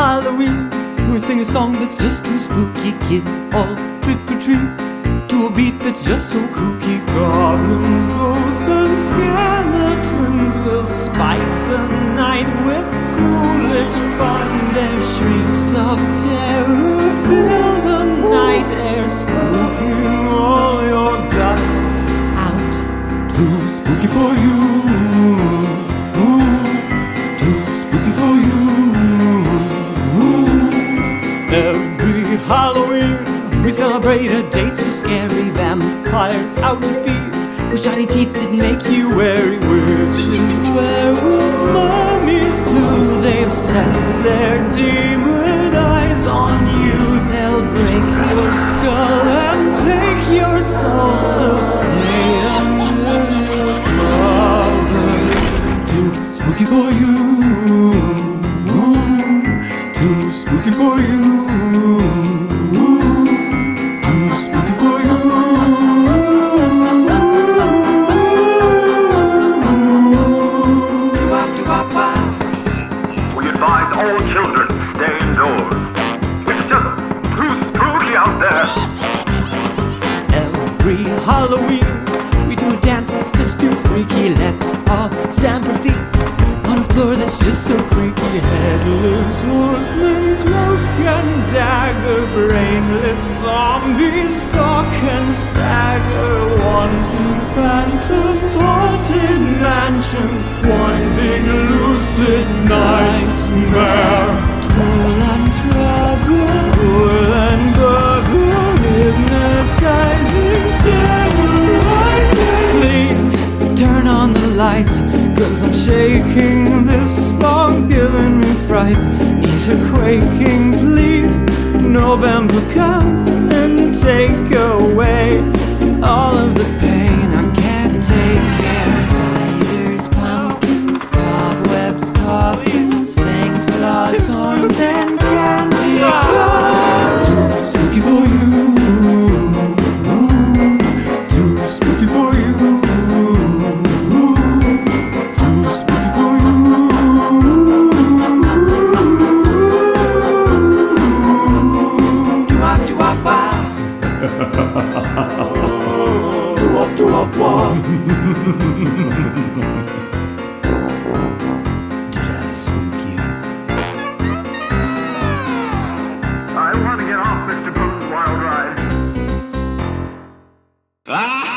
Halloween, we sing a song that's just too spooky. Kids all trick or treat to a beat that's just so kooky. Goblins, ghosts, and skeletons will spite the night with ghoulish fun. Their shrieks of terror fill the night air, spooking all your guts out. Too spooky for you, too spooky for you. Every Halloween we celebrate a date so scary. Vampires out to feed with shiny teeth that make you wary. Witches, werewolves, mummies too, they've set their demon eyes on you. They'll break your skull and take your soul, so stay under your covers. Too spooky for you, too spooky for you, too spooky for you. We advise all children stay indoors. It's just too spooky out there. Every Halloween we do a dance that's just too freaky. Let's all stamp our feet on a floor that's just so creaky. Headless horseman, cloak and dagger, brainless zombies stalk and stagger. Wanting phantoms, haunted mansions, one big lucid nightmare. Twirl and trouble, whirl and burgle, hypnotizing, terrorizing. Please turn on the lights, 'cause I'm shaking. This song's giving me frights. Knees are quaking. Please, November, come and take away all of the pain. I can't take it. Spiders, pumpkins, cobwebs, coffins, fangs, claws, horns, and candy. Too spooky for you, too spooky for you, too spooky for you. Do-wop, do-wop, wop. Do-wop, do-wop, wop. Did I spook you? I want to get off Mr. Boone's wild ride. Ah!